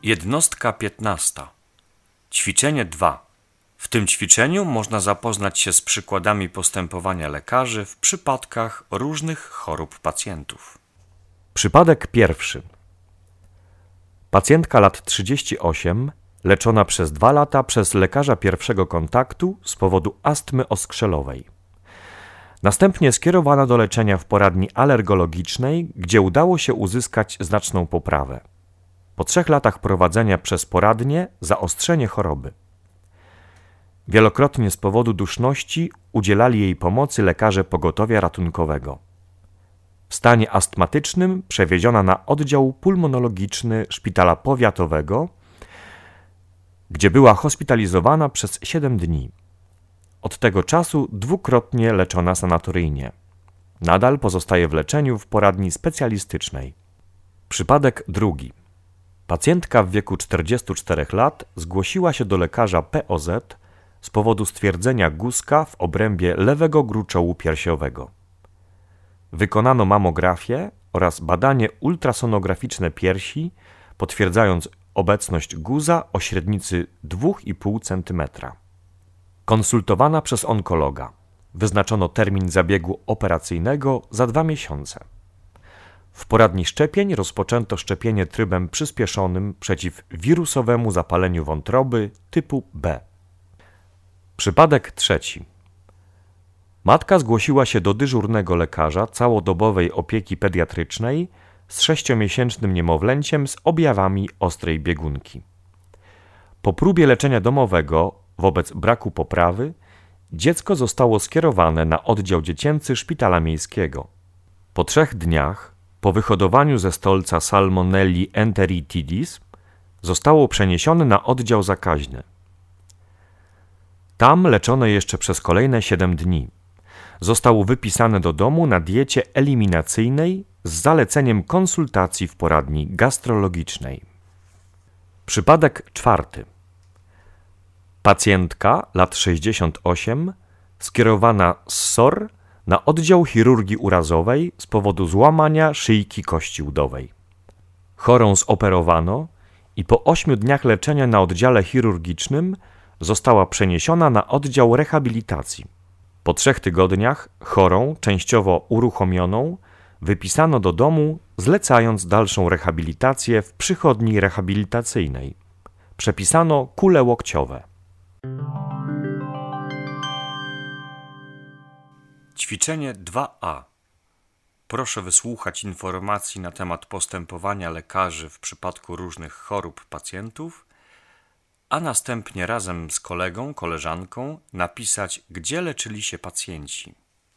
Jednostka 15. Ćwiczenie 2. W tym ćwiczeniu można zapoznać się z przykładami postępowania lekarzy w przypadkach różnych chorób pacjentów. Przypadek pierwszy. Pacjentka lat 38, leczona przez 2 lata przez lekarza pierwszego kontaktu z powodu astmy oskrzelowej. Następnie skierowana do leczenia w poradni alergologicznej, gdzie udało się uzyskać znaczną poprawę. Po 3 latach prowadzenia przez poradnię zaostrzenie choroby. Wielokrotnie z powodu duszności udzielali jej pomocy lekarze pogotowia ratunkowego. W stanie astmatycznym przewieziona na oddział pulmonologiczny szpitala powiatowego, gdzie była hospitalizowana przez 7 dni. Od tego czasu 2-krotnie leczona sanatoryjnie. Nadal pozostaje w leczeniu w poradni specjalistycznej. Przypadek drugi. Pacjentka w wieku 44 lat zgłosiła się do lekarza POZ z powodu stwierdzenia guzka w obrębie lewego gruczołu piersiowego. Wykonano mamografię oraz badanie ultrasonograficzne piersi, potwierdzając obecność guza o średnicy 2,5 cm. Konsultowana przez onkologa. Wyznaczono termin zabiegu operacyjnego za 2 miesiące. W poradni szczepień rozpoczęto szczepienie trybem przyspieszonym przeciw wirusowemu zapaleniu wątroby typu B. Przypadek trzeci. Matka zgłosiła się do dyżurnego lekarza całodobowej opieki pediatrycznej z 6-miesięcznym niemowlęciem z objawami ostrej biegunki. Po próbie leczenia domowego wobec braku poprawy dziecko zostało skierowane na oddział dziecięcy szpitala miejskiego. Po 3 dniach po wyhodowaniu ze stolca Salmonelli enteritidis zostało przeniesione na oddział zakaźny. Tam leczone jeszcze przez kolejne 7 dni. Został wypisany do domu na diecie eliminacyjnej z zaleceniem konsultacji w poradni gastrologicznej. Przypadek czwarty. Pacjentka lat 68 skierowana z SOR na oddział chirurgii urazowej z powodu złamania szyjki kości udowej. Chorą zoperowano i po 8 dniach leczenia na oddziale chirurgicznym została przeniesiona na oddział rehabilitacji. Po 3 tygodniach chorą, częściowo uruchomioną, wypisano do domu, zlecając dalszą rehabilitację w przychodni rehabilitacyjnej. Przepisano kule łokciowe. Ćwiczenie 2a. Proszę wysłuchać informacji na temat postępowania lekarzy w przypadku różnych chorób pacjentów, a następnie razem z kolegą, koleżanką napisać, gdzie leczyli się pacjenci.